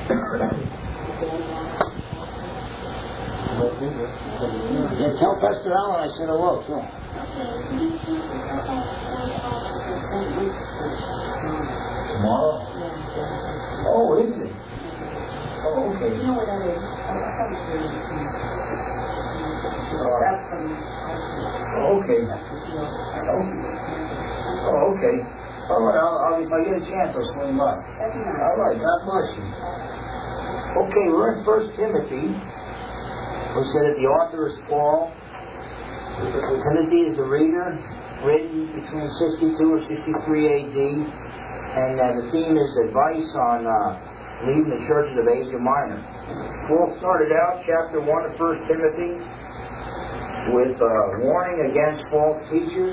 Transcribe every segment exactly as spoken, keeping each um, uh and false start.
Yeah, tell Pastor Allen I said hello, too. Tomorrow? Oh, is it? Oh, okay. You know what that is? That's from... Oh, okay. Oh, okay. All right, I'll, I'll, if I get a chance, I'll swing by. That's nice. All right, God bless you. Okay, we're in First Timothy. We said that the author is Paul. Timothy is the reader, written between sixty-two or sixty-three A D. And uh, the theme is advice on uh, leading the churches of Asia Minor. Paul started out chapter one of First Timothy with uh, warning against false teachers.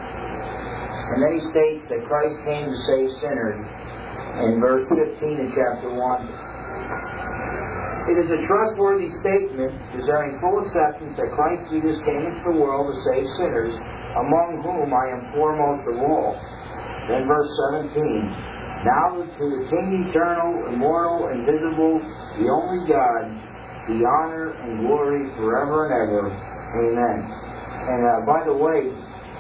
And then he states that Christ came to save sinners in verse fifteen of chapter one. It is a trustworthy statement, deserving full acceptance, that Christ Jesus came into the world to save sinners, among whom I am foremost of all. Then verse seventeen. Now to the King eternal, immortal, invisible, the only God, the honor and glory forever and ever. Amen. And uh, by the way,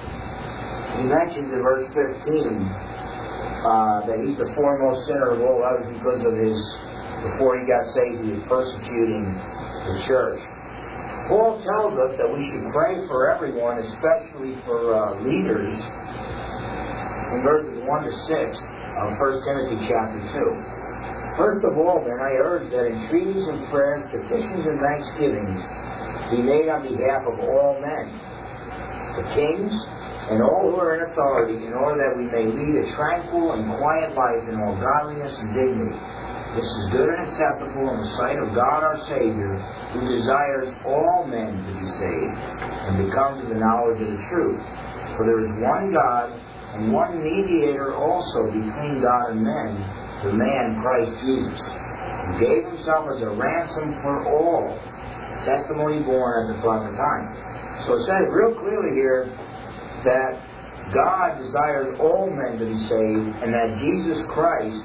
he mentions in verse fifteen uh, that he's the foremost sinner of all. That was because of his, before he got saved, he was persecuting the church. Paul tells us that we should pray for everyone, especially for uh, leaders, in verses one to six of First Timothy chapter two. First of all, then, I urge that entreaties and prayers, petitions and thanksgivings be made on behalf of all men, the kings, and all who are in authority, in order that we may lead a tranquil and quiet life in all godliness and dignity. This is good and acceptable in the sight of God our Savior, who desires all men to be saved and to come to the knowledge of the truth. For there is one God and one mediator also between God and men, the man Christ Jesus, who gave himself as a ransom for all, testimony born at the proper time. So it says real clearly here that God desires all men to be saved, and that Jesus Christ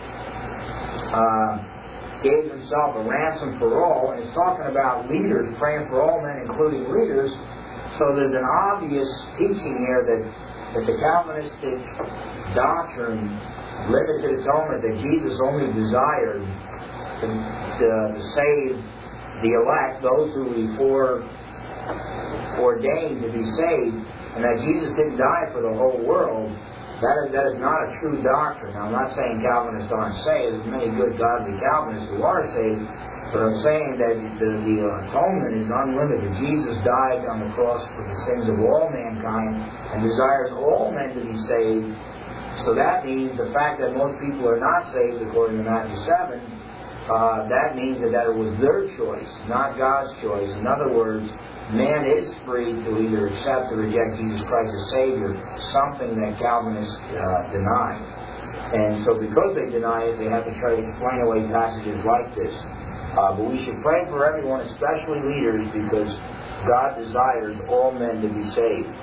uh, gave himself a ransom for all. And it's talking about leaders, praying for all men, including leaders. So there's an obvious teaching here that, that the Calvinistic doctrine, limited atonement, that Jesus only desired to, to, to save the elect, those who he fore ordained to be saved, and that Jesus didn't die for the whole world, that is, that is not a true doctrine. Now, I'm not saying Calvinists aren't saved. There's many good, godly Calvinists who are saved, but I'm saying that the, the atonement is unlimited. Jesus died on the cross for the sins of all mankind and desires all men to be saved. So that means the fact that most people are not saved, according to Matthew seven, uh, that means that, that it was their choice, not God's choice. In other words, man is free to either accept or reject Jesus Christ as Savior, something that Calvinists uh, deny. And so because they deny it, they have to try to explain away passages like this. Uh, but we should pray for everyone, especially leaders, because God desires all men to be saved.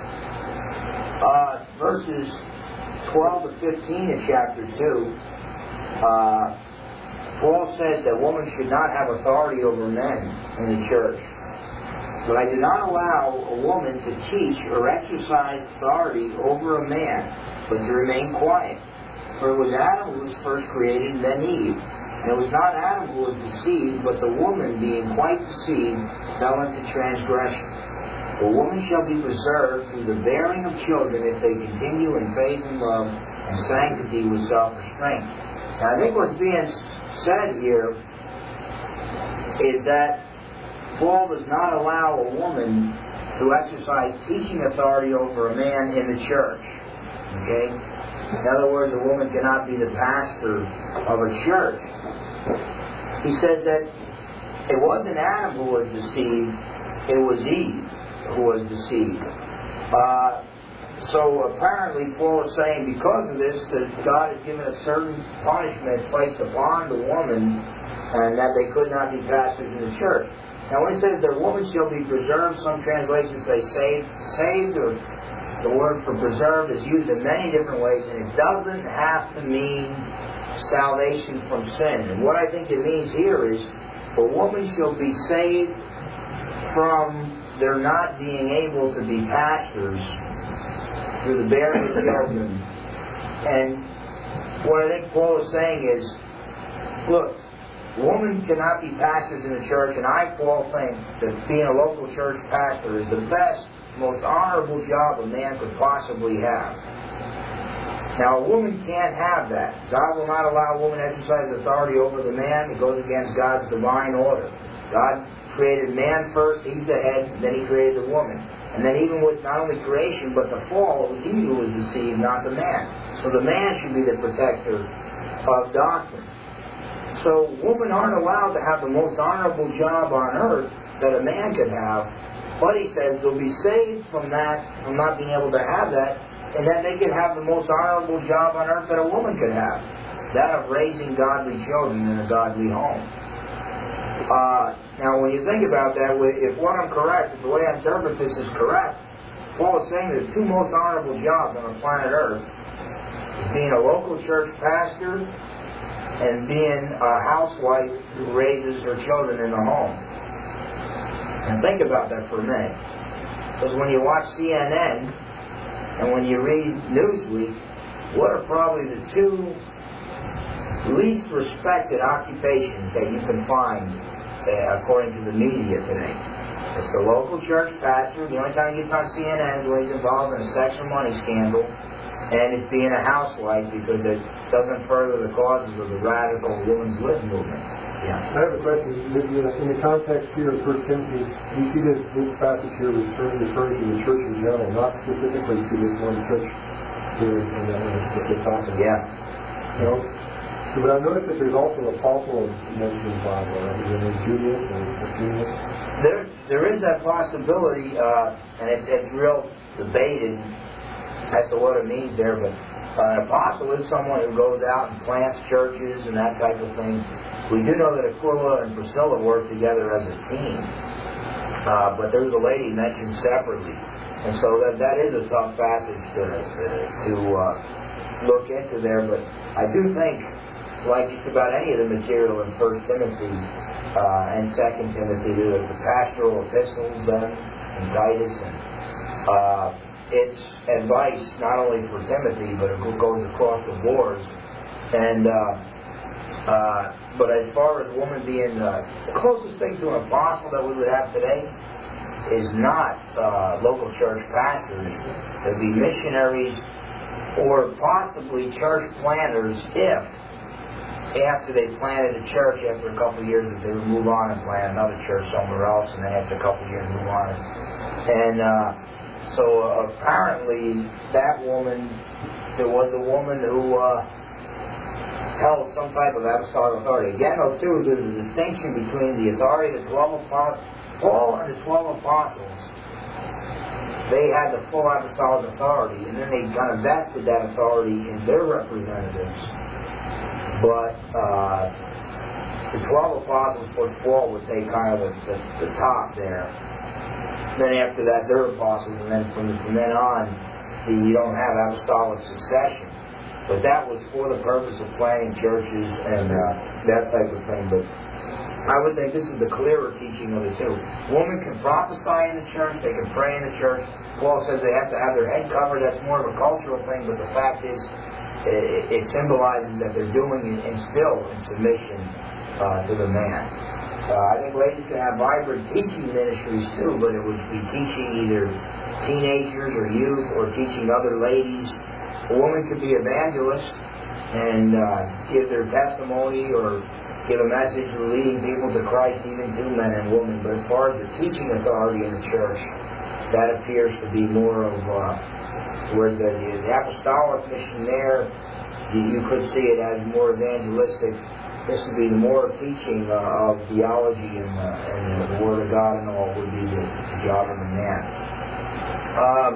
Uh, verses twelve to fifteen in chapter two, uh, Paul says that women should not have authority over men in the church. But I do not allow a woman to teach or exercise authority over a man, but to remain quiet. For it was Adam who was first created, and then Eve. And it was not Adam who was deceived, but the woman, being quite deceived, fell into transgression. The woman shall be preserved through the bearing of children if they continue in faith and love and sanctity with self-restraint. Now, I think what's being said here is that Paul does not allow a woman to exercise teaching authority over a man in the church. Okay? In other words, a woman cannot be the pastor of a church. He says that it wasn't Adam who was deceived, it was Eve who was deceived. Uh, so apparently Paul is saying because of this that God has given a certain punishment placed upon the woman and that they could not be pastors in the church. Now when it says that woman shall be preserved, some translations say saved, saved, or the word for preserved is used in many different ways, and it doesn't have to mean salvation from sin. And what I think it means here is, a woman shall be saved from their not being able to be pastors through the bearing of children. And what I think Paul is saying is, look, women cannot be pastors in the church, and I, Paul, think that being a local church pastor is the best, most honorable job a man could possibly have. Now, a woman can't have that. God will not allow a woman to exercise authority over the man. It goes against God's divine order. God created man first, he's the head, and then he created the woman. And then even with not only creation, but the fall, it was he who was deceived, not the man. So the man should be the protector of doctrine. So women aren't allowed to have the most honorable job on earth that a man could have, but he says they'll be saved from that, from not being able to have that, and that they could have the most honorable job on earth that a woman could have, that of raising godly children in a godly home. Uh, now, when you think about that, if what I'm correct, if the way I interpret this is correct, Paul is saying the two most honorable jobs on the planet Earth is being a local church pastor and being a housewife who raises her children in the home. And think about that for a minute. Because when you watch C N N and when you read Newsweek, what are probably the two least respected occupations that you can find uh, according to the media today? It's the local church pastor. The only time he gets on C N N is when he's involved in a sex or money scandal. And it's being a housewife because it doesn't further the causes of the radical women's lib movement. Yeah. I have a question. In the context here of First Timothy, you see this, this passage here referring, referring to the church in general, not specifically to this one church here in the what they're talking about. Yeah. You know? So, but I've noticed that there's also an apostle mentioned in the Bible. Right? Is it Julius or Junius? There, there is that possibility, uh, and it's, it's real debated as to what it means there, but uh, an apostle is someone who goes out and plants churches and that type of thing. We do know that Aquila and Priscilla worked together as a team, uh, but there's a lady mentioned separately, and so that that is a tough passage to, to uh, look into there. But I do think, like just about any of the material in First Timothy uh, and Second Timothy, the, the pastoral epistles then and Titus, and uh, it's advice not only for Timothy, but it goes across the boards. And uh, uh, but as far as woman being uh, the closest thing to an apostle that we would have today is not uh, local church pastors. It'd be missionaries or possibly church planters if after they planted a church, after a couple of years, that they would move on and plant another church somewhere else, and then after a couple of years move on. And uh, So uh, apparently that woman, there was a woman who uh, held some type of apostolic authority. Again, though, too, there's a distinction between the authority of the twelve apostles. Paul and the twelve apostles, they had the full apostolic authority, and then they kind of vested that authority in their representatives. But uh, the twelve apostles, of course, Paul would take kind of the, the, the top there. Then after that, they're apostles, and then from, from then on, the, you don't have apostolic succession. But that was for the purpose of planting churches and uh, that type of thing. But I would think this is the clearer teaching of the two. Women can prophesy in the church, they can pray in the church. Paul says they have to have their head covered. That's more of a cultural thing, but the fact is, it, it symbolizes that they're doing it and still in submission uh, to the man. Uh, I think ladies can have vibrant teaching ministries too, but it would be teaching either teenagers or youth or teaching other ladies. A woman could be evangelist and uh, give their testimony or give a message leading people to Christ, even to men and women. But as far as the teaching authority in the church, that appears to be more of uh, where the, the apostolic mission there, you, you could see it as more evangelistic. This would be the more teaching uh, of theology and, uh, and uh, the Word of God and all would be the, the job of the man. Um,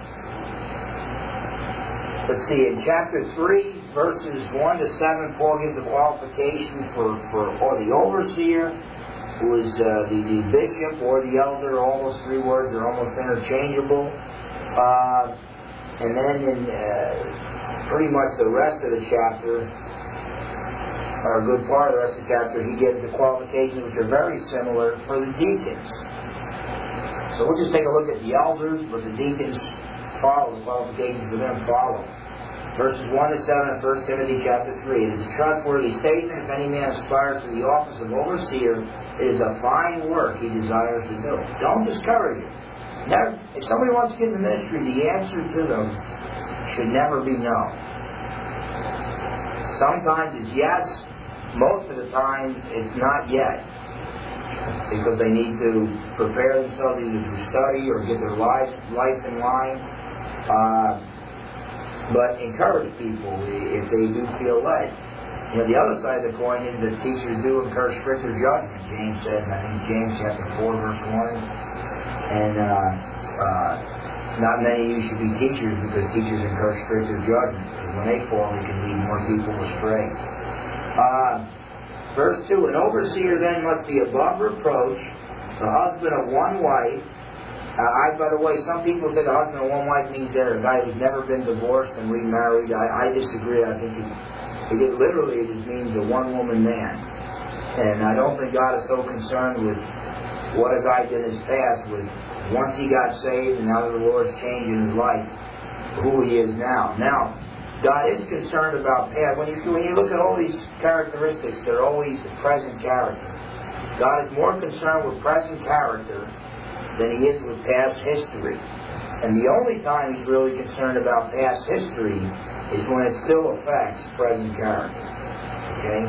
let's see, in chapter three, verses one to seven, Paul gives the qualifications for, for or the overseer, who is uh, the, the bishop or the elder. All those three words are almost interchangeable. Uh, and then in uh, pretty much the rest of the chapter, or a good part of the rest of the chapter, he gives the qualifications which are very similar for the deacons. So we'll just take a look at the elders, but the deacons follow, the qualifications for them follow. Verses one to seven of First Timothy chapter three. It is a trustworthy statement. If any man aspires to the office of overseer, it is a fine work he desires to do. Don't discourage it. Never, if somebody wants to get in the ministry, the answer to them should never be no. Sometimes it's yes. Most of the time, it's not yet. Because they need to prepare themselves either to study or get their life, life in line. Uh, but encourage people if they do feel led. You know, the other side of the coin is that teachers do incur stricter judgment. James said, and I think James chapter four, verse one. And uh, uh, not many of you should be teachers because teachers incur stricter judgment. Because when they fall, they can lead more people astray. Uh, Verse two, an overseer then must be above reproach, the husband of one wife. Uh, I, by the way, some people say the husband of one wife means they're a guy who's never been divorced and remarried. I, I disagree. I think it, it, it literally it just means a one-woman man. And I don't think God is so concerned with what a guy did in his past with once he got saved and now that the Lord's changing his life, who he is now. Now, God is concerned about past. When you, when you look at all these characteristics, they're always the present character. God is more concerned with present character than He is with past history. And the only time He's really concerned about past history is when it still affects present character. Okay?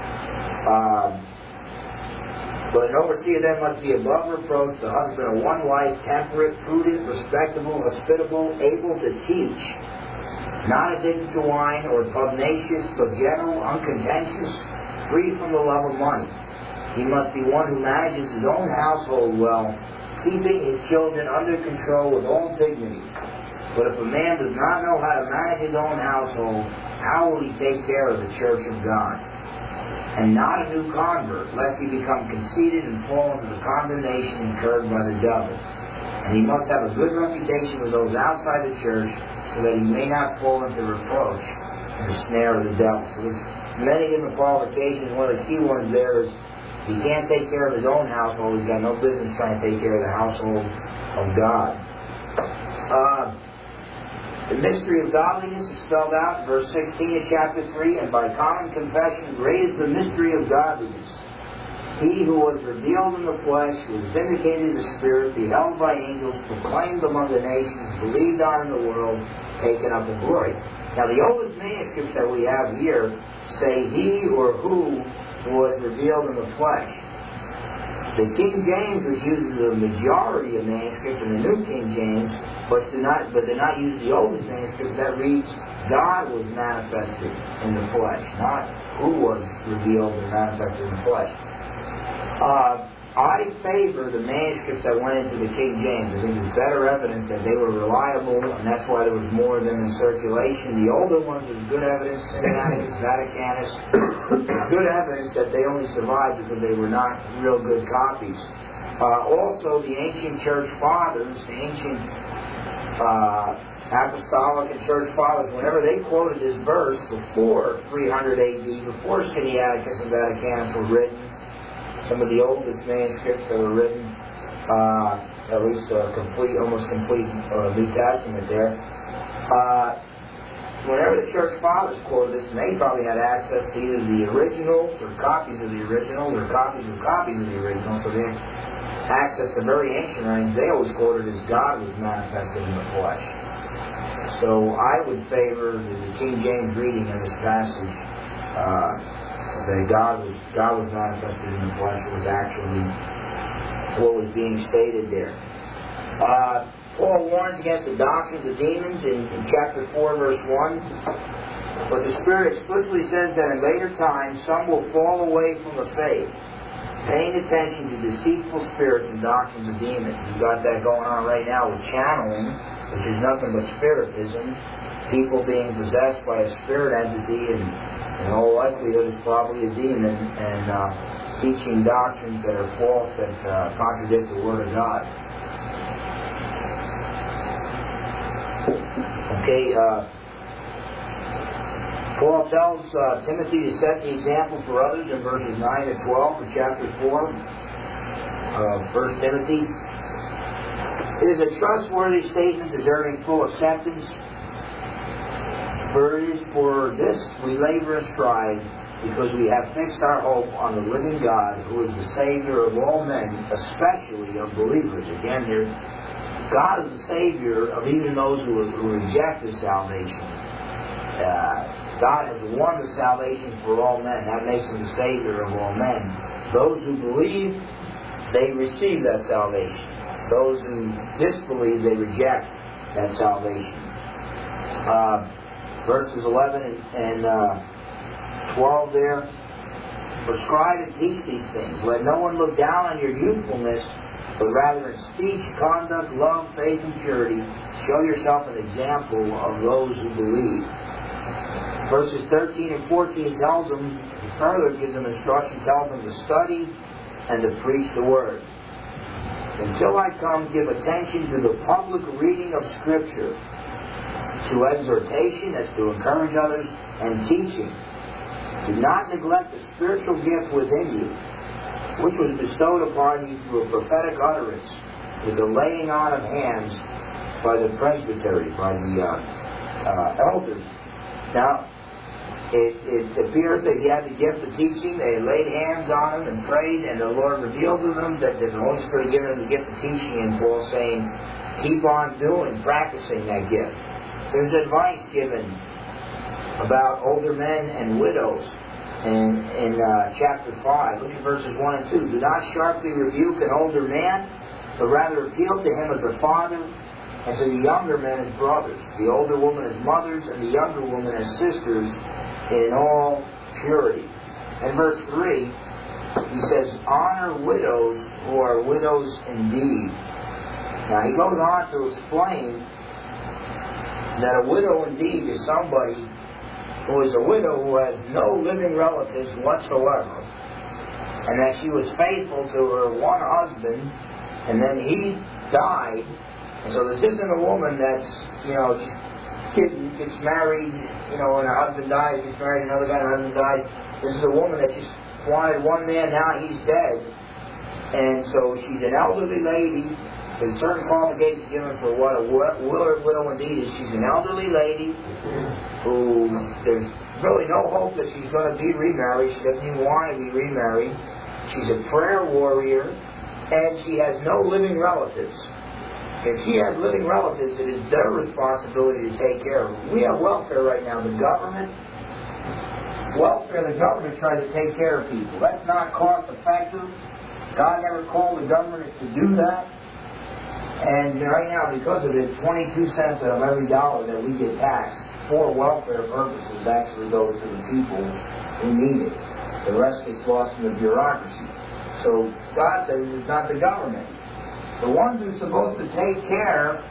Um, but an overseer then must be above reproach, the husband of one wife, temperate, prudent, respectable, hospitable, able to teach, not addicted to wine or pugnacious, but gentle, uncontentious, free from the love of money. He must be one who manages his own household well, keeping his children under control with all dignity. But if a man does not know how to manage his own household, how will he take care of the church of God? And not a new convert, lest he become conceited and fall into the condemnation incurred by the devil. And he must have a good reputation with those outside the church, so that he may not fall into reproach and the snare of the devil. So there's many different qualifications. One of the key ones there is he can't take care of his own household. He's got no business trying to take care of the household of God. Uh, the mystery of godliness is spelled out in verse sixteen of chapter three, and by common confession, great is the mystery of godliness. He who was revealed in the flesh, was vindicated in the Spirit, beheld by angels, proclaimed among the nations, believed on in the world, taken up in glory. Now the oldest manuscripts that we have here say he or who was revealed in the flesh. The King James, which uses the majority of manuscripts in the New King James, but do not but do not use the oldest manuscripts, that reads God was manifested in the flesh, not who was revealed and manifested in the flesh. Uh, I favor the manuscripts that went into the King James. I think there's better evidence that they were reliable, and that's why there was more of them in circulation. The older ones, there's good evidence, Sinaiticus, Vaticanus, good evidence that they only survived because they were not real good copies. Uh, also, the ancient church fathers, the ancient uh, apostolic and church fathers, whenever they quoted this verse before three hundred A D, before Sinaiticus and Vaticanus were written, some of the oldest manuscripts that were written, uh, at least a complete, almost complete uh, New Testament there. Uh, whenever the church fathers quoted this, and they probably had access to either the originals or copies of the originals or copies of copies of the originals, so they had access to very ancient writings, they always quoted as God was manifested in the flesh. So I would favor the, the King James reading of this passage. Uh, that God was God was manifested in the flesh was actually what was being stated there. Uh, Paul warns against the doctrines of demons in, in chapter four, verse one. But the Spirit explicitly says that in later times some will fall away from the faith, paying attention to deceitful spirits and doctrines of demons. We've got that going on right now with channeling, which is nothing but spiritism. People being possessed by a spirit entity, and in all likelihood it's probably a demon, and uh, teaching doctrines that are false, that uh, contradict the Word of God. Okay, uh, Paul tells uh, Timothy to set the example for others in verses nine to twelve of chapter four of First Timothy. It is a trustworthy statement deserving full acceptance. For it is for this we labor and strive, because we have fixed our hope on the living God, who is the Savior of all men, especially of believers. Again, here, God is the Savior of even those who, who reject His salvation. Uh, God has won the salvation for all men. That makes Him the Savior of all men. Those who believe, they receive that salvation. Those who disbelieve, they reject that salvation. Uh, verses eleven and, and uh, twelve there. Prescribe and teach these things. Let no one look down on your youthfulness, but rather in speech, conduct, love, faith, and purity, show yourself an example of those who believe. Verses thirteen and fourteen tells them, further gives them instruction, tells them to study and to preach the Word. Until I come, give attention to the public reading of Scripture, to exhortation, as to encourage others, and teaching. Do not neglect the spiritual gift within you, which was bestowed upon you through a prophetic utterance, with the laying on of hands by the presbytery, by the uh, uh, elders. Now, It, it appears that he had the gift of teaching. They laid hands on him and prayed, and the Lord revealed to them that the Holy Spirit gave him the gift of teaching, and Paul saying, keep on doing, practicing that gift. There's advice given about older men and widows in, in uh, chapter five. Look at verses one and two. Do not sharply rebuke an older man, but rather appeal to him as a father, and to the younger men as brothers, the older woman as mothers, and the younger woman as sisters, in all purity. In verse three, he says, honor widows who are widows indeed. Now he goes on to explain that a widow indeed is somebody who is a widow who has no living relatives whatsoever, and that she was faithful to her one husband, and then he died. And so this isn't a woman that's, you know, kid gets married, you know, and her husband dies, gets married, another guy, and her husband dies. This is a woman that just wanted one man, now he's dead. And so she's an elderly lady. There's certain qualifications given for what a widow indeed is. She's an elderly lady who there's really no hope that she's going to be remarried. She doesn't even want to be remarried. She's a prayer warrior, and she has no living relatives. If she has living relatives, it is their responsibility to take care of them. We have welfare right now. The government, welfare, the government tries to take care of people. That's not cost effective. God never called the government to do that. And right now, because of it, twenty-two cents out of every dollar that we get taxed for welfare purposes actually goes to the people who need it. The rest gets lost in the bureaucracy. So God says it's not the government. The ones who are supposed to take care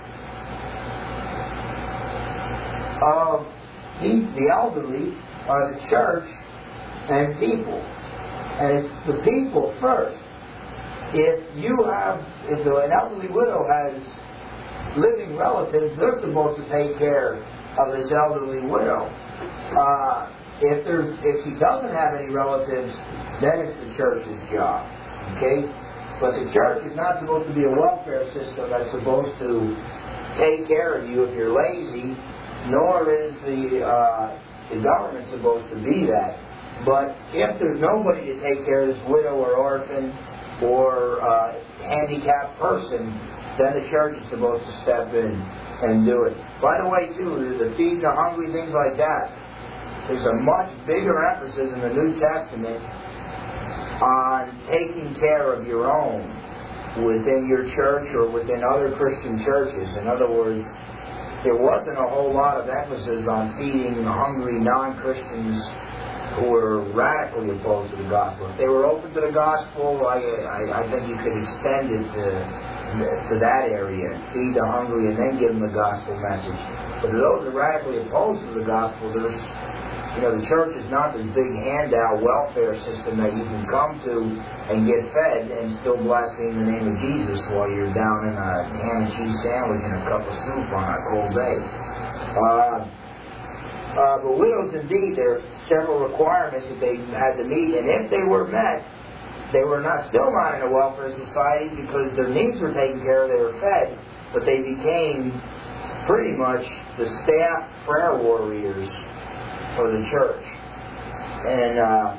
of the elderly are the church and people. And it's the people first. If you have, if an elderly widow has living relatives, they're supposed to take care of this elderly widow. Uh, if there's, if she doesn't have any relatives, then it's the church's job. Okay? But the church is not supposed to be a welfare system that's supposed to take care of you if you're lazy, nor is the uh, the government supposed to be that. But if there's nobody to take care of this widow or orphan or uh, handicapped person, then the church is supposed to step in and do it. By the way, too, the feeding the hungry, things like that, there's a much bigger emphasis in the New Testament on taking care of your own within your church or within other Christian churches. In other words, there wasn't a whole lot of emphasis on feeding hungry non-Christians who were radically opposed to the gospel. If they were open to the gospel, I, I, I think you could extend it to, to that area, feed the hungry and then give them the gospel message. But to those who are radically opposed to the gospel, there's You know, the church is not this big handout welfare system that you can come to and get fed and still blaspheme the name of Jesus while you're down in a ham and cheese sandwich and a cup of soup on a cold day. Uh, Uh, but widows, indeed, there are several requirements that they had to meet, and if they were met, they were not still not in a welfare society because their needs were taken care of, they were fed, but they became pretty much the staff prayer warriors for the church. And uh,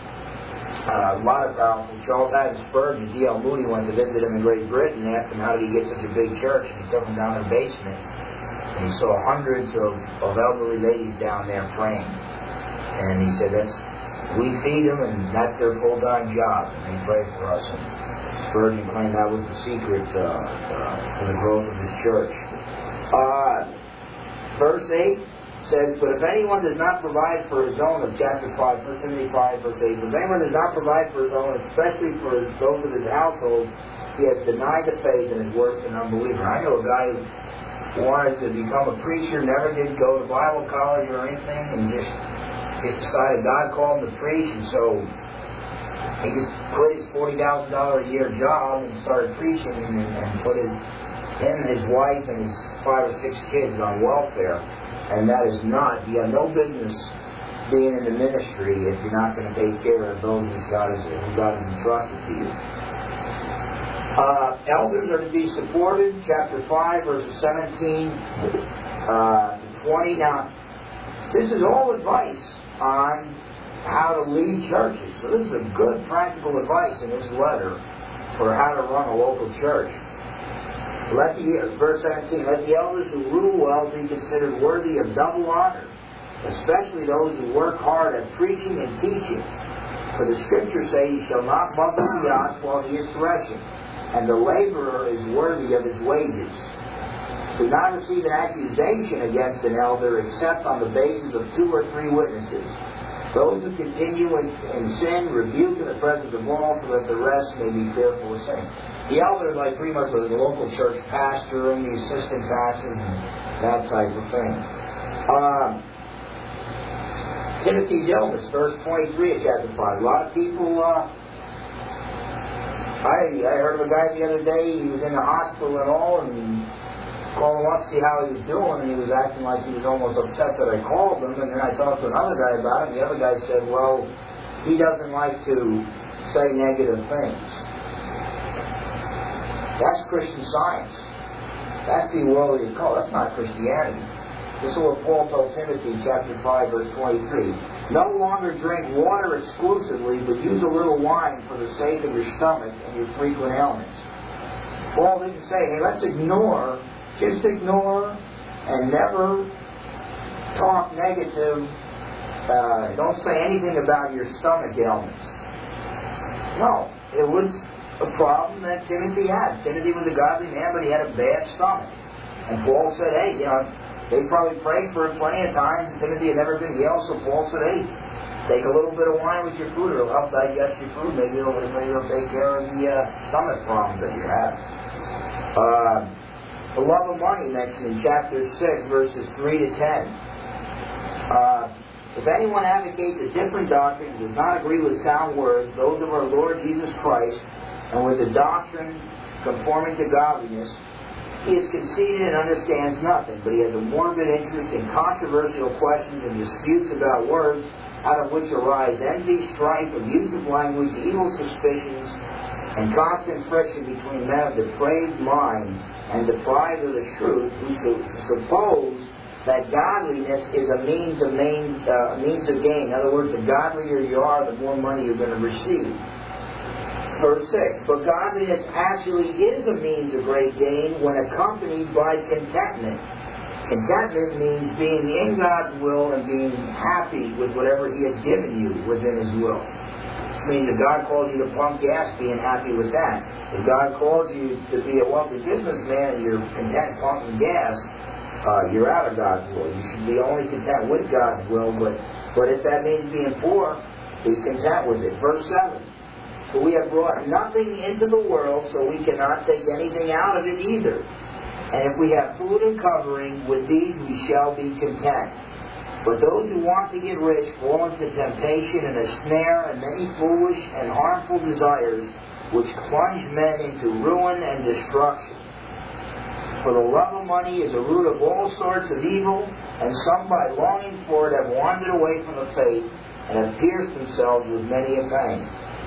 uh, a lot of powerful, Charles Haddon Spurgeon, D L Moody went to visit him in Great Britain and asked him how did he get such a big church, and he took him down to the basement. And he saw hundreds of, of elderly ladies down there praying. And he said, "That's we feed them, and that's their full-time job. And they pray for us." And Spurgeon claimed that was the secret uh, uh, for the growth of his church. Uh, verse eight says, "But if anyone does not provide for his own," of chapter five, First Timothy five, verse eight, "But if anyone does not provide for his own, especially for those of his household, he has denied the faith and is worse than an unbeliever." I know a guy who wanted to become a preacher, never did go to Bible college or anything, and just, just decided God called him to preach, and so he just quit his forty thousand dollars a year job and started preaching, and, and put his, him and his wife and his five or six kids on welfare. And that is not, you have no business being in the ministry if you're not going to take care of those who God has, who God has entrusted to you. Uh, elders are to be supported, chapter five, verses seventeen uh, to twenty. Now, this is all advice on how to lead churches. So this is a good practical advice in this letter for how to run a local church. Let the, verse seventeen, "Let the elders who rule well be considered worthy of double honor, especially those who work hard at preaching and teaching. For the Scriptures say, he shall not muzzle the ox while he is threshing, and the laborer is worthy of his wages. Do not receive an accusation against an elder except on the basis of two or three witnesses. Those who continue in, in sin rebuke in the presence of all, so that the rest may be fearful of sin." The elder is like pretty much the local church pastor and the assistant pastors and that type of thing. Uh, Timothy's illness, verse twenty-three of chapter five. A lot of people, uh, I, I heard of a guy the other day, he was in the hospital and all, and called him up to see how he was doing, and he was acting like he was almost upset that I called him, and then I talked to another guy about it, and the other guy said, well, he doesn't like to say negative things. That's Christian Science. That's the worldly cult. That's not Christianity. This is what Paul told Timothy, chapter five, verse twenty-three. "No longer drink water exclusively, but use a little wine for the sake of your stomach and your frequent ailments." Paul didn't say, hey, let's ignore, just ignore and never talk negative. Uh, don't say anything about your stomach ailments. No, it was a problem that Timothy had. Timothy was a godly man, but he had a bad stomach. And Paul said, hey, you know, they probably prayed for it plenty of times, and Timothy had never been healed, so Paul said, hey, take a little bit of wine with your food. It'll help digest your food. Maybe it'll, maybe it'll take care of the uh, stomach problems that you're having. Uh, the love of money mentioned in chapter six, verses three to ten. Uh, "If anyone advocates a different doctrine and does not agree with sound words, those of our Lord Jesus Christ, and with the doctrine conforming to godliness, he is conceited and understands nothing, but he has a morbid interest in controversial questions and disputes about words, out of which arise envy, strife, abusive language, evil suspicions, and constant friction between men of depraved mind and deprived of the truth, who su- suppose that godliness is a means of main, uh, means of gain. In other words, the godlier you are, the more money you're going to receive." Verse six, "But godliness actually is a means of great gain when accompanied by contentment." Contentment means being in God's will and being happy with whatever He has given you within His will. Which means if God calls you to pump gas, being happy with that. If God calls you to be a wealthy businessman and you're content pumping gas, uh, you're out of God's will. You should be only content with God's will, but, but if that means being poor, be content with it. Verse seven. "For we have brought nothing into the world, so we cannot take anything out of it either. And if we have food and covering, with these we shall be content. But those who want to get rich fall into temptation and a snare and many foolish and harmful desires, which plunge men into ruin and destruction." For the love of money is a root of all sorts of evil, and some by longing for it have wandered away from the faith and have pierced themselves with many a pang.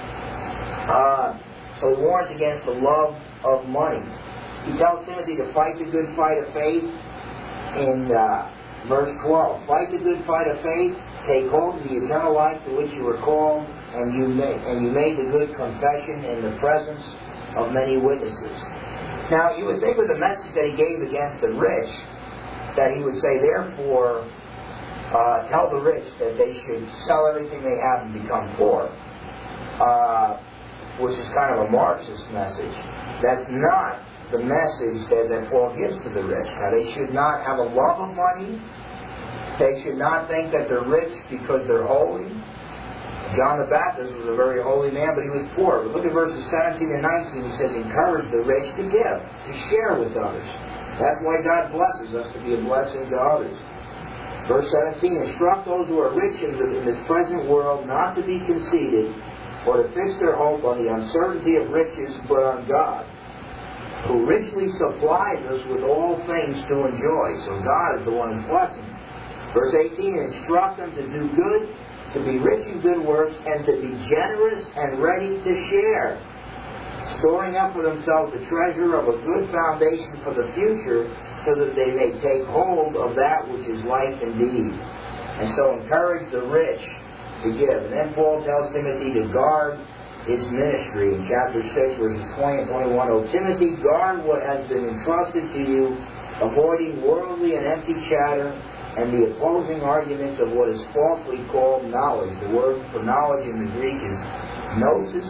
Uh, so he warns against the love of money. He tells Timothy to fight the good fight of faith in uh, verse twelve. Fight the good fight of faith, take hold of the eternal life to which you were called, and you made, and you made the good confession in the presence of many witnesses. Now, you would think with the message that he gave against the rich, that he would say, therefore, uh, tell the rich that they should sell everything they have and become poor, uh, which is kind of a Marxist message. That's not the message that, that Paul gives to the rich. Now, they should not have a love of money. They should not think that they're rich because they're holy. John the Baptist was a very holy man, but he was poor. But look at verses seventeen and nineteen. He says, encourage the rich to give, to share with others. That's why God blesses us, to be a blessing to others. Verse seventeen, instruct those who are rich in, the, in this present world not to be conceited, or to fix their hope on the uncertainty of riches, but on God, who richly supplies us with all things to enjoy. So God is the one who's blessing. Verse eighteen, instruct them to do good, to be rich in good works, and to be generous and ready to share, storing up for themselves the treasure of a good foundation for the future, so that they may take hold of that which is life indeed. And so encourage the rich to give. And then Paul tells Timothy to guard his ministry in chapter six, verses twenty and twenty-one. O Timothy, guard what has been entrusted to you, avoiding worldly and empty chatter, and the opposing arguments of what is falsely called knowledge. The word for knowledge in the Greek is gnosis.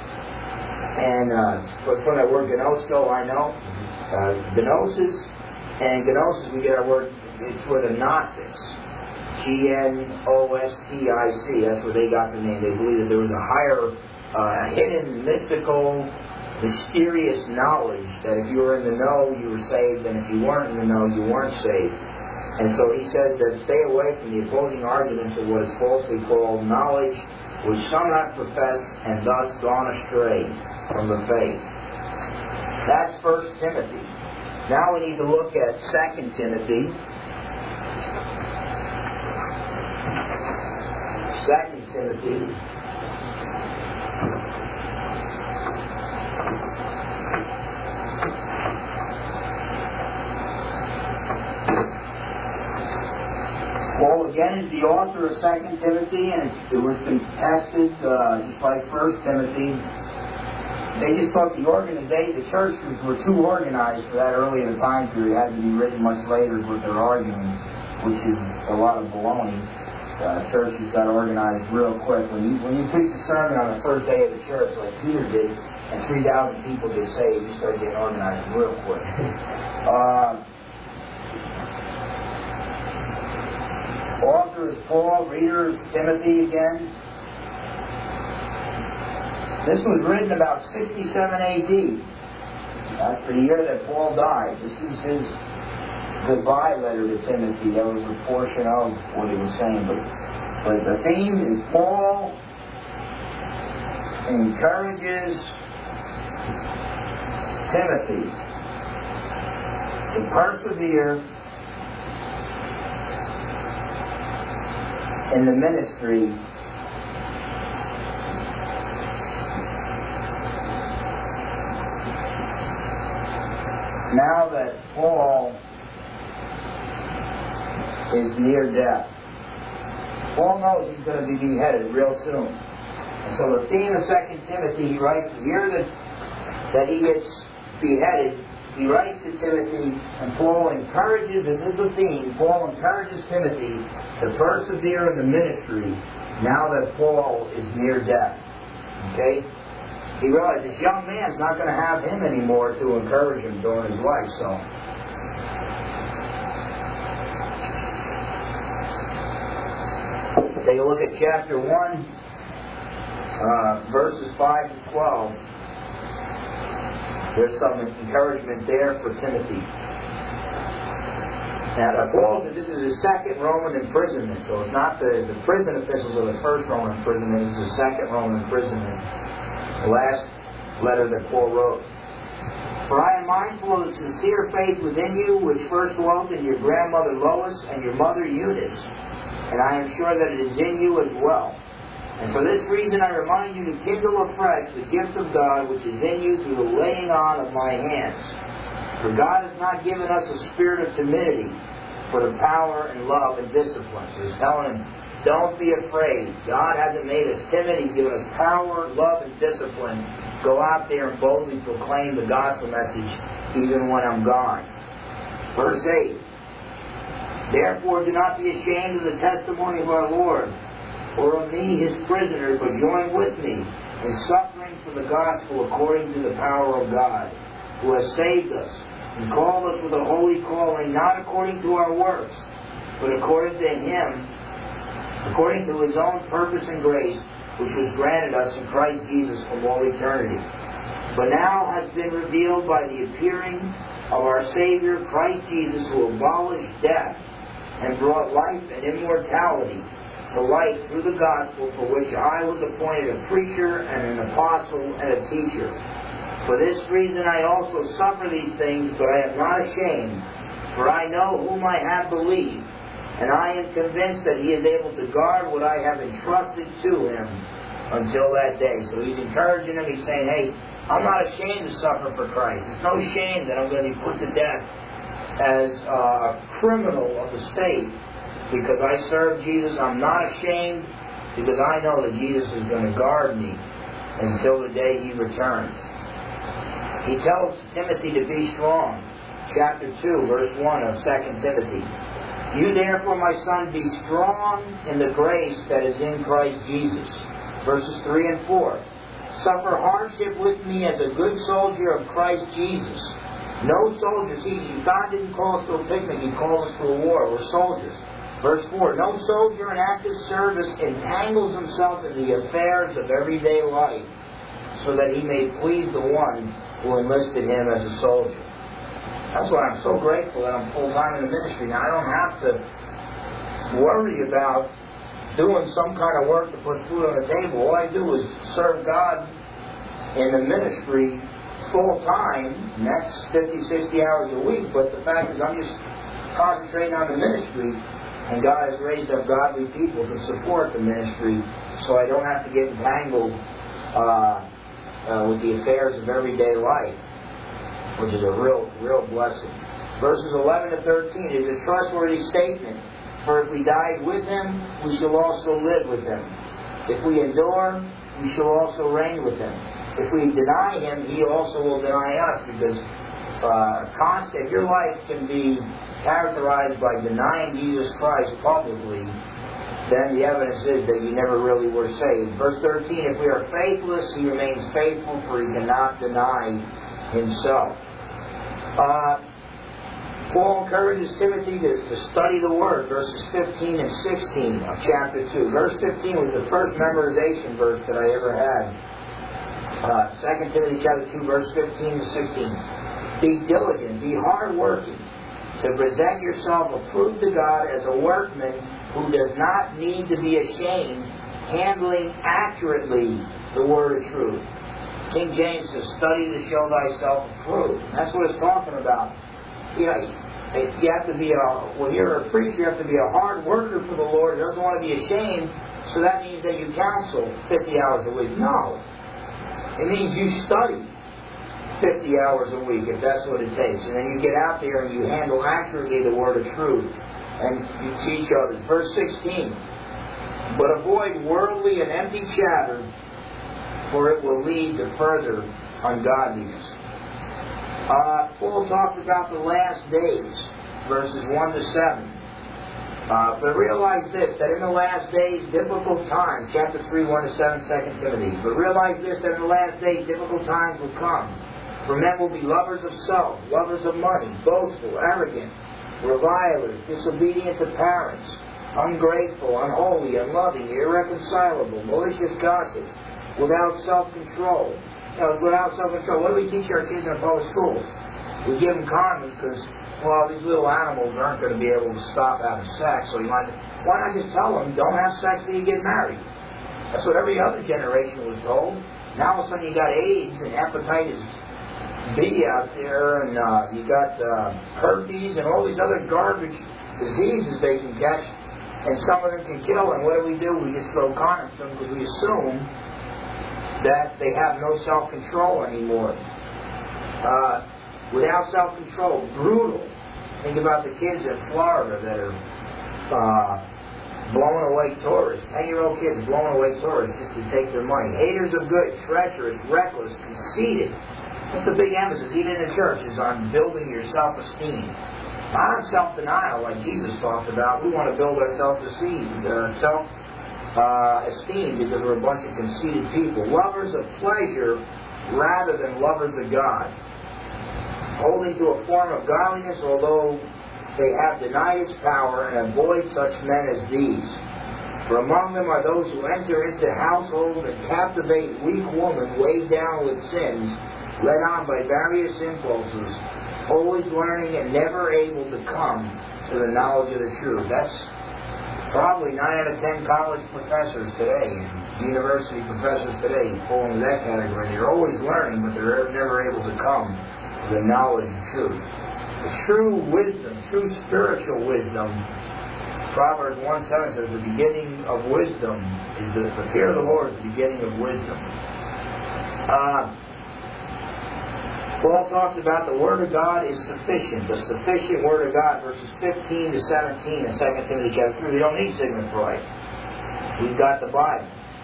And uh, from that word gnosko, I know. Uh, gnosis. And gnosis, we get our word, it's for the Gnostics. G N O S T I C. That's where they got the name. They believed that there was a higher, uh, hidden, mystical, mysterious knowledge that if you were in the know, you were saved, and if you weren't in the know, you weren't saved. And so he says that stay away from the opposing arguments of what is falsely called knowledge, which some have professed and thus gone astray from the faith. That's First Timothy. Now we need to look at Second Timothy. Second Timothy. Paul again is the author of Second Timothy, and it was contested uh, just like First Timothy. They just thought the organization, the churches were too organized for that early in the time period. It had to be written much later, is what they're arguing, which is a lot of baloney. Uh, churches got organized real quick. When you when you preach a sermon on the first day of the church, like Peter did, and three thousand people get saved, you start getting organized real quick. uh, Author is Paul, reader is Timothy again. This was written about sixty-seven A D. That's the year that Paul died. This is his goodbye letter to Timothy. That was a portion of what he was saying. But, but the theme is Paul encourages Timothy to persevere in the ministry now that Paul is near death. Paul knows he's going to be beheaded real soon. And so the theme of Second Timothy, he writes, the year that, that he gets beheaded, he writes to Timothy, and Paul encourages, this is the theme, Paul encourages Timothy to persevere in the ministry now that Paul is near death. Okay? He realized this young man's not going to have him anymore to encourage him during his life, so. Take a look at chapter one, uh, verses five to twelve. There's some encouragement there for Timothy. Now, Paul, this is his second Roman imprisonment, so it's not the, the prison epistles of the first Roman imprisonment, it's the second Roman imprisonment. The last letter that Paul wrote. For I am mindful of the sincere faith within you, which first dwelt in your grandmother Lois and your mother Eunice, and I am sure that it is in you as well. And for this reason I remind you to kindle afresh the gift of God which is in you through the laying on of my hands. For God has not given us a spirit of timidity, but of power and love and discipline. So he's telling him, don't be afraid. God hasn't made us timid. He's given us power, love, and discipline. Go out there and boldly proclaim the gospel message even when I'm gone. Verse eight. Therefore do not be ashamed of the testimony of our Lord, or of me his prisoner, but join with me in suffering for the gospel according to the power of God, who has saved us and called us with a holy calling, not according to our works, but according to him, according to his own purpose and grace, which was granted us in Christ Jesus from all eternity. But now has been revealed by the appearing of our Savior Christ Jesus, who abolished death and brought life and immortality to light through the gospel, for which I was appointed a preacher and an apostle and a teacher. For this reason I also suffer these things, but I am not ashamed, for I know whom I have believed, and I am convinced that he is able to guard what I have entrusted to him until that day. So he's encouraging him. He's saying, hey, I'm not ashamed to suffer for Christ. It's no shame that I'm going to be put to death as a criminal of the state because I serve Jesus. I'm not ashamed because I know that Jesus is going to guard me until the day he returns. He tells Timothy to be strong. Chapter two, verse one of Second Timothy. You therefore, my son, be strong in the grace that is in Christ Jesus. Verses three and four. Suffer hardship with me as a good soldier of Christ Jesus. No soldier, see, God didn't call us to a picnic, He called us to a war. We're soldiers. Verse four. No soldier in active service entangles himself in the affairs of everyday life, so that he may please the one who enlisted him as a soldier. That's why I'm so grateful that I'm full-time in the ministry. Now, I don't have to worry about doing some kind of work to put food on the table. All I do is serve God in the ministry full-time, and that's fifty, sixty hours a week. But the fact is, I'm just concentrating on the ministry, and God has raised up godly people to support the ministry, so I don't have to get entangled uh, uh, with the affairs of everyday life, which is a real, real blessing. Verses eleven to thirteen is a trustworthy statement. For if we died with him, we shall also live with him. If we endure, we shall also reign with him. If we deny him, he also will deny us. Because uh, constant, if your life can be characterized by denying Jesus Christ publicly, then the evidence is that you never really were saved. Verse thirteen, if we are faithless, he remains faithful, for he cannot deny himself. Uh, Paul encourages Timothy to, to study the Word, verses fifteen and sixteen of chapter two. Verse fifteen was the first memorization verse that I ever had. Uh, Second Timothy chapter two, verse fifteen to sixteen. Be diligent, be hardworking, to present yourself approved to God as a workman who does not need to be ashamed, handling accurately the word of truth. King James says, study to show thyself approved. That's what it's talking about. You know, you have to be a, when you're a preacher, you have to be a hard worker for the Lord. You don't want to be ashamed, so that means that you counsel fifty hours a week. No. It means you study fifty hours a week, if that's what it takes. And then you get out there and you handle accurately the word of truth, and you teach others. Verse sixteen. But avoid worldly and empty chatter, for it will lead to further ungodliness. Uh, Paul talks about the last days, verses one to seven. Uh, but realize this, that in the last days, difficult times, chapter three, one to seven, Second Timothy. But realize this, that in the last days, difficult times will come. For men will be lovers of self, lovers of money, boastful, arrogant, revilers, disobedient to parents, ungrateful, unholy, unloving, irreconcilable, malicious gossips, without self-control. Uh, without self-control. What do we teach our kids in the public schools? We give them condoms because, well, these little animals aren't going to be able to stop having sex. So you might, why not just tell them, don't have sex till you get married? That's what every other generation was told. Now all of a sudden you got AIDS and hepatitis B out there, and uh, you got uh, herpes and all these other garbage diseases they can catch, and some of them can kill. And what do we do? We just throw condoms to them because we assume that they have no self-control anymore. Uh, without self-control, brutal. Think about the kids in Florida that are uh, blowing away tourists. ten-year-old kids blowing away tourists just to take their money. Haters of good, treacherous, reckless, conceited. That's the big emphasis, even in the church, is on building your self-esteem. Not on self-denial like Jesus talked about. We want to build our self-esteem, uh, self-esteem uh, because we're a bunch of conceited people. Lovers of pleasure rather than lovers of God. Holding to a form of godliness, although they have denied its power, and avoid such men as these. For among them are those who enter into household and captivate weak women weighed down with sins, led on by various impulses, always learning and never able to come to the knowledge of the truth. That's probably nine out of ten college professors today, and university professors today fall into that category. They're always learning, but they're never able to come to the knowledge of truth. The true wisdom, true spiritual wisdom, Proverbs one seven says, the beginning of wisdom is the, the fear of the Lord is the beginning of wisdom. Uh, Paul talks about the Word of God is sufficient, the sufficient Word of God, verses fifteen to seventeen in Second Timothy chapter three. We don't need Sigmund Freud. We've got the Bible.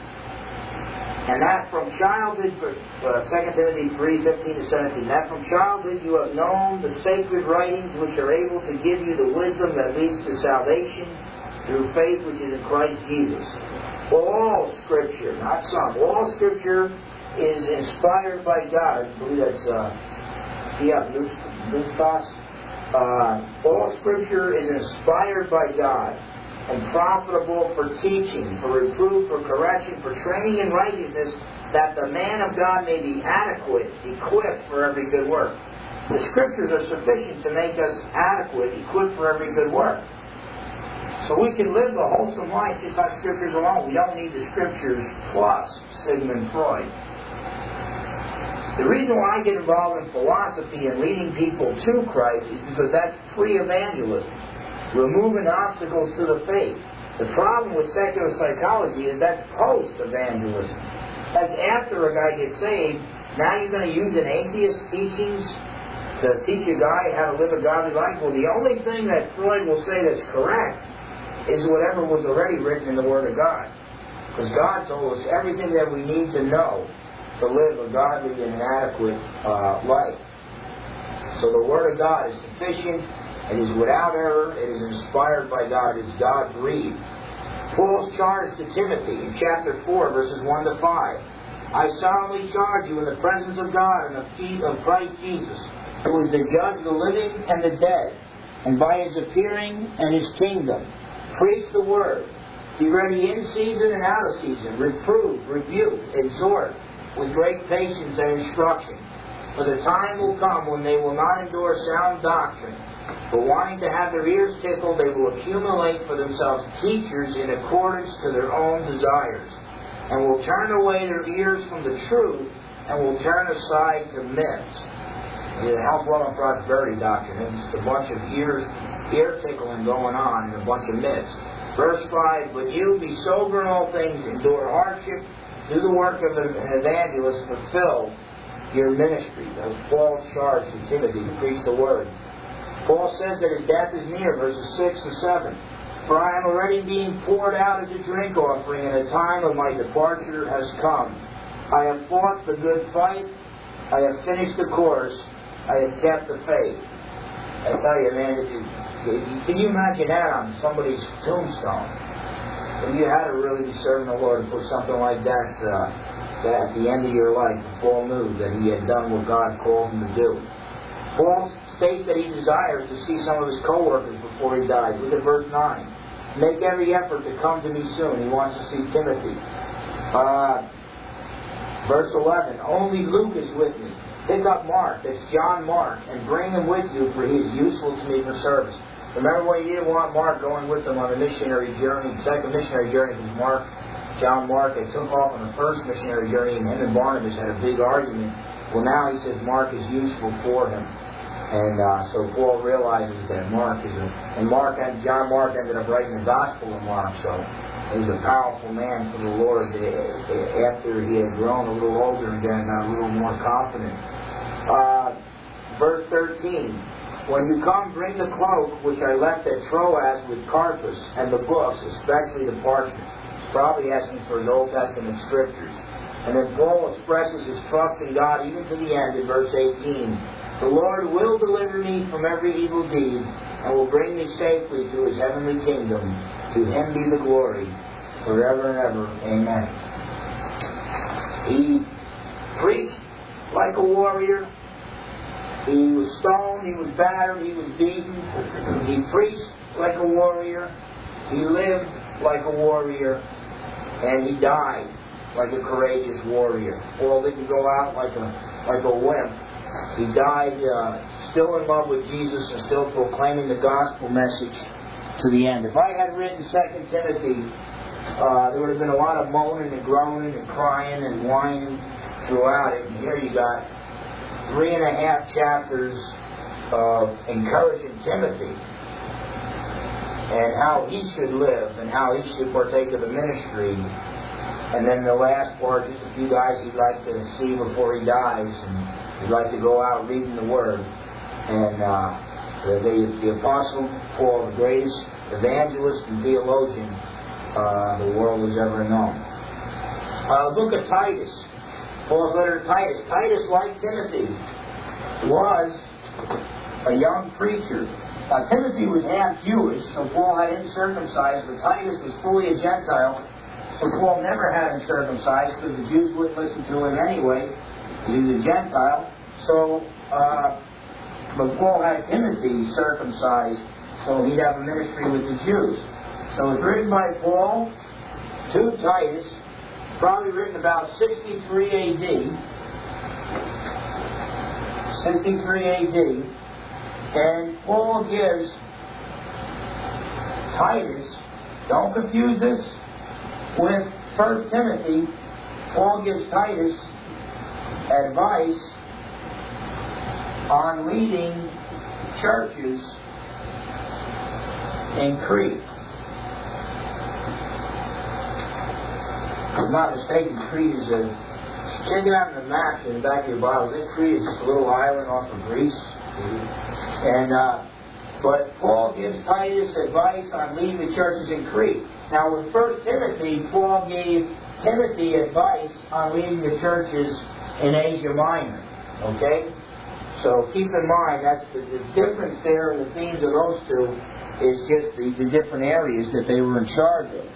And that from childhood, uh, Second Timothy three, fifteen to seventeen, that from childhood you have known the sacred writings which are able to give you the wisdom that leads to salvation through faith which is in Christ Jesus. All Scripture, not some, all Scripture is inspired by God. I believe that's uh, yeah, Lustas. Uh, all Scripture is inspired by God and profitable for teaching, for reproof, for correction, for training in righteousness, that the man of God may be adequate, equipped for every good work. The Scriptures are sufficient to make us adequate, equipped for every good work. So we can live the wholesome life just on Scriptures alone. We don't need the Scriptures plus Sigmund Freud. The reason why I get involved in philosophy and leading people to Christ is because that's pre-evangelism, removing obstacles to the faith. The problem with secular psychology is that's post-evangelism. That's after a guy gets saved. Now you're going to use an atheist's teachings to teach a guy how to live a godly life. Well, the only thing that Freud will say that's correct is whatever was already written in the Word of God. Because God told us everything that we need to know to live a godly and adequate uh, life. So the Word of God is sufficient, it is without error, it is inspired by God, it is God-breathed. Paul's charge to Timothy in chapter four, verses one to five. I solemnly charge you in the presence of God and the feet of Christ Jesus, who is the judge of the living and the dead, and by His appearing and His kingdom. Preach the Word. Be ready in season and out of season. Reprove, rebuke, exhort, with great patience and instruction. For the time will come when they will not endure sound doctrine, but wanting to have their ears tickled, they will accumulate for themselves teachers in accordance to their own desires, and will turn away their ears from the truth, and will turn aside to myths. The health, wealth, and prosperity doctrine. It's just a bunch of ears, ear tickling going on, and a bunch of myths. Verse five, but you be sober in all things, endure hardship, do the work of an evangelist, fulfill your ministry. That was Paul's charge to Timothy, to preach the Word. Paul says that his death is near, verses six and seven. For I am already being poured out as a drink offering, and the time of my departure has come. I have fought the good fight. I have finished the course. I have kept the faith. I tell you, man, it, it, can you imagine that on somebody's tombstone? If you had to really be serving the Lord and put something like that, uh, that at the end of your life, Paul knew that he had done what God called him to do. Paul states that he desires to see some of his co-workers before he dies. Look at verse nine. Make every effort to come to me soon. He wants to see Timothy. Uh, verse eleven. Only Luke is with me. Pick up Mark, that's John Mark, and bring him with you, for he is useful to me for service. Remember when he didn't want Mark going with him on the missionary journey, second missionary journey, because Mark John Mark had took off on the first missionary journey, and him and Barnabas had a big argument. Well, now he says Mark is useful for him. And uh, so Paul realizes that Mark is a... And Mark and John Mark ended up writing the Gospel of Mark, so he was a powerful man for the Lord after he had grown a little older and gotten a little more confident. Uh, verse thirteen. When you come, bring the cloak which I left at Troas with Carpus, and the books, especially the parchment. He's probably asking for his Old Testament scriptures. And then Paul expresses his trust in God even to the end in verse eighteen. The Lord will deliver me from every evil deed, and will bring me safely to His heavenly kingdom. To Him be the glory, forever and ever. Amen. He preached like a warrior. He was stoned, he was battered, he was beaten. He preached like a warrior. He lived like a warrior. And he died like a courageous warrior. Paul didn't go out like a like a wimp. He died uh, still in love with Jesus and still proclaiming the gospel message to the end. If I had written Second Timothy, uh, there would have been a lot of moaning and groaning and crying and whining throughout it. And here you got three and a half chapters of encouraging Timothy and how he should live and how he should partake of the ministry. And then the last part, just a few guys he'd like to see before he dies, and he'd like to go out reading the Word. And uh, the, the, the Apostle Paul, the greatest evangelist and theologian uh, the world has ever known. Uh, the book of Titus, Paul's letter to Titus. Titus, like Timothy, was a young preacher. Now, Timothy was half Jewish, so Paul had him circumcised, but Titus was fully a Gentile, so Paul never had him circumcised because the Jews wouldn't listen to him anyway. He was a Gentile. So, uh, but Paul had Timothy circumcised, so he'd have a ministry with the Jews. So it was written by Paul to Titus, probably written about sixty-three A D. sixty-three A D. And Paul gives Titus, don't confuse this with First Timothy, Paul gives Titus advice on leading churches in Crete. If I'm not mistaken, Crete is a... Check it out in the maps in the back of your Bible. This Crete is just a little island off of Greece. And, uh, but Paul gives Titus advice on leading the churches in Crete. Now, with First Timothy, Paul gave Timothy advice on leading the churches in Asia Minor. Okay? So keep in mind, that's the, the difference there in the themes of those two is just the, the different areas that they were in charge of.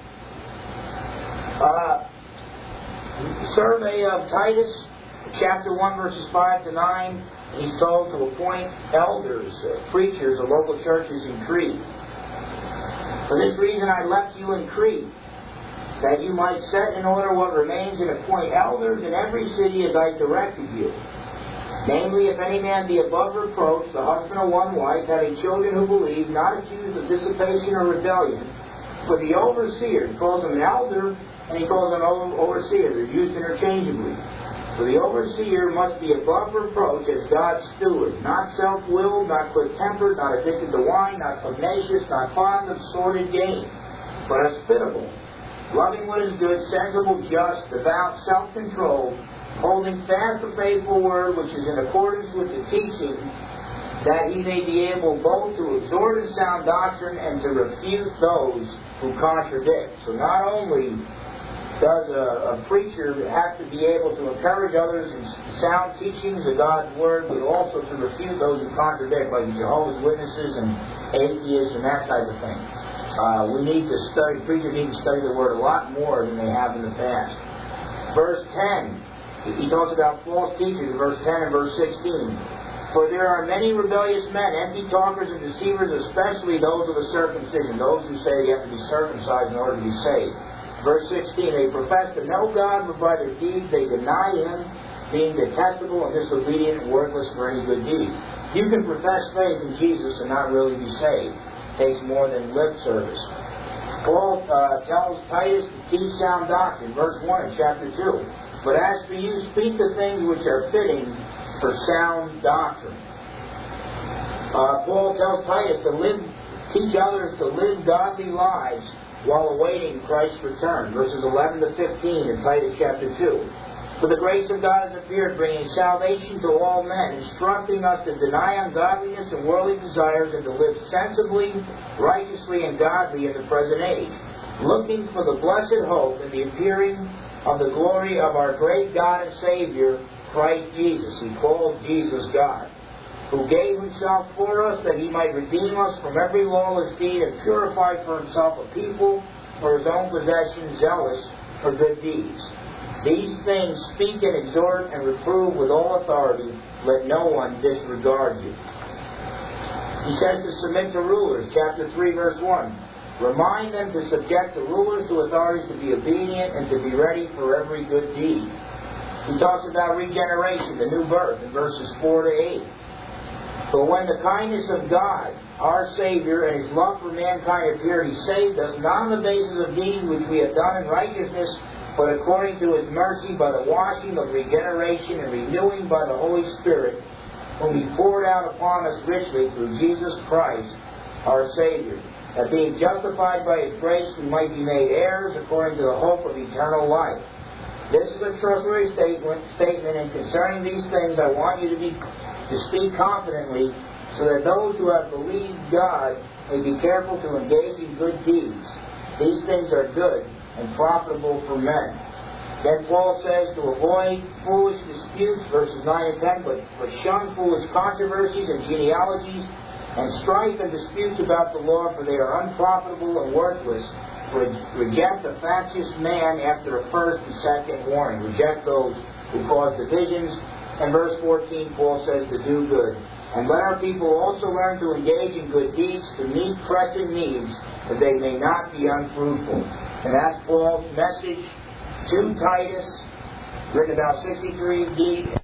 Uh, survey of Titus, chapter one, verses five to nine. He's told to appoint elders, uh, preachers of local churches in Crete. For this reason I left you in Crete, that you might set in order what remains and appoint elders in every city as I directed you. Namely, if any man be above reproach, the husband of one wife, having children who believe, not accused of dissipation or rebellion, but the overseer, he calls him an elder, and he calls him an overseer. They're used interchangeably. So the overseer must be above reproach as God's steward, not self-willed, not quick-tempered, not addicted to wine, not pugnacious, not fond of sordid gain, but hospitable, loving what is good, sensible, just, devout, self-controlled, holding fast the faithful word which is in accordance with the teaching, that he may be able both to exhort in sound doctrine and to refute those who contradict. So not only does a, a preacher have to be able to encourage others in sound teachings of God's Word, but also to refute those who contradict, like Jehovah's Witnesses and atheists and that type of thing. Uh, we need to study, preachers need to study the Word a lot more than they have in the past. Verse ten, he talks about false teachers in verse ten and verse sixteen. For there are many rebellious men, empty talkers and deceivers, especially those of the circumcision, those who say you have to be circumcised in order to be saved. Verse sixteen, they profess to know God, but by their deeds they deny Him, being detestable and disobedient and worthless for any good deed. You can profess faith in Jesus and not really be saved. It takes more than lip service. Paul uh, tells Titus to teach sound doctrine, verse one in chapter two. But as for you, speak the things which are fitting for sound doctrine. Uh, Paul tells Titus to live, teach others to live godly lives while awaiting Christ's return, verses eleven to fifteen in Titus chapter two. For the grace of God has appeared, bringing salvation to all men, instructing us to deny ungodliness and worldly desires, and to live sensibly, righteously, and godly in the present age, looking for the blessed hope and the appearing of the glory of our great God and Savior, Christ Jesus. He called Jesus God, who gave Himself for us that He might redeem us from every lawless deed and purify for Himself a people for His own possession, zealous for good deeds. These things speak and exhort and reprove with all authority. Let no one disregard you. He says to submit to rulers, chapter three, verse one. Remind them to subject the rulers to authorities, to be obedient, and to be ready for every good deed. He talks about regeneration, the new birth, in verses four to eight. For when the kindness of God, our Savior, and His love for mankind appeared, He saved us, not on the basis of deeds which we have done in righteousness, but according to His mercy, by the washing of regeneration and renewing by the Holy Spirit, whom He poured out upon us richly through Jesus Christ, our Savior, that being justified by His grace, we might be made heirs according to the hope of eternal life. This is a trustworthy statement, statement, and concerning these things I want you to be to speak confidently, so that those who have believed God may be careful to engage in good deeds. These things are good and profitable for men. Then Paul says to avoid foolish disputes, verses nine and ten, but, but shun foolish controversies and genealogies, and strife and disputes about the law, for they are unprofitable and worthless. Re- reject the factious man after a first and second warning. Reject those who cause divisions. And verse fourteen, Paul says to do good. And let our people also learn to engage in good deeds, to meet pressing needs, that they may not be unfruitful. And that's Paul's message to Titus, written about sixty-three